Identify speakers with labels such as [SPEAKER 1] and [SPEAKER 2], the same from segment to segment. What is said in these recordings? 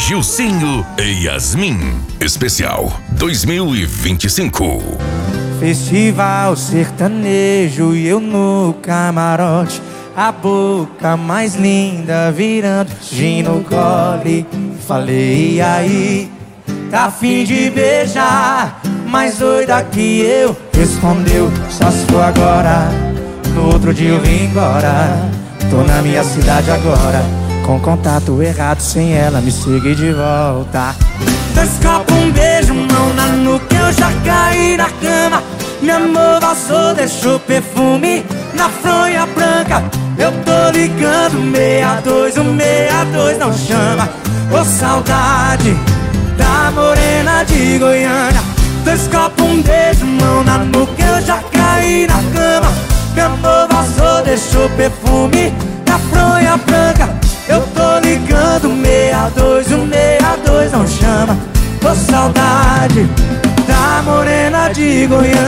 [SPEAKER 1] Gilcinho e Yasmin. Especial 2025.
[SPEAKER 2] Festival sertanejo e eu no camarote, a boca mais linda virando gin no gole. Falei, e aí, tá a fim de beijar? Mais doida que eu, respondeu, só se for agora. No outro dia eu vim embora, tô na minha cidade agora, com contato errado, sem ela me seguir de volta. Dois copos, um beijo, mão na nuca, eu já caí na cama. Meu amor vazou, deixou perfume na fronha branca. Eu tô ligando 62, o 62 não chama. Ô saudade da morena de Goiânia. Dois copos, um beijo, mão na nuca, eu já caí na cama. Meu amor vazou, deixou perfume na fronha branca. Eu tô ligando 62, o 62 não chama. Ô saudade da morena de Goiânia.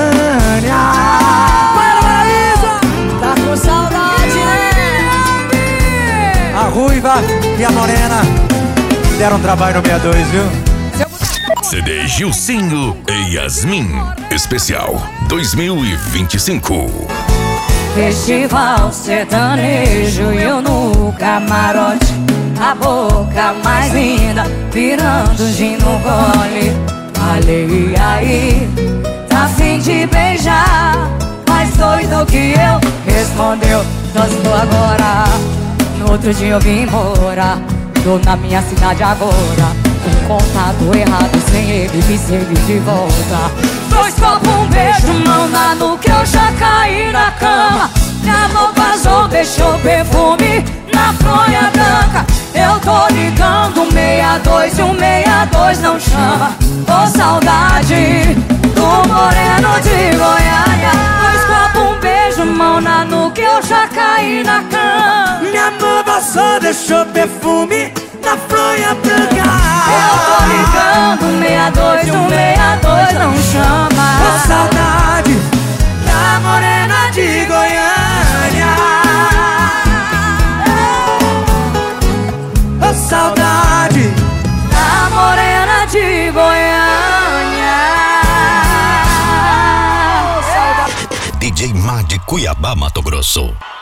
[SPEAKER 3] Paraíso! Tá com saudade, né?
[SPEAKER 2] A ruiva e a morena deram trabalho no 62, viu?
[SPEAKER 1] CD Gilcinho e Yasmin. Especial 2025.
[SPEAKER 3] Festival sertanejo e eu no camarote, a boca mais linda virando gin no gole. Falei, e aí, tá a fim de beijar? Mais doido que eu, respondeu, só estou agora. No outro dia eu vim embora, tô na minha cidade agora, com contato errado, sem ele me seguir de volta. Dois copos, um beijo, mão na nuca, eu já caí na cama. Minha mão vazou, deixou perfume na fronha branca. Eu tô ligando 62 e o 62 não chama. Ô saudade do moreno de Goiânia. Dois copos, um beijo, mão na nuca, eu já caí na cama.
[SPEAKER 2] Minha mão vazou, deixou perfume na fronha branca.
[SPEAKER 3] Eu tô ligando 62 e o 62 não chama.
[SPEAKER 2] Ô saudade da morena de Goiânia. Ô saudade
[SPEAKER 3] da morena de Goiânia.
[SPEAKER 1] DJ Má de Cuiabá, Mato Grosso.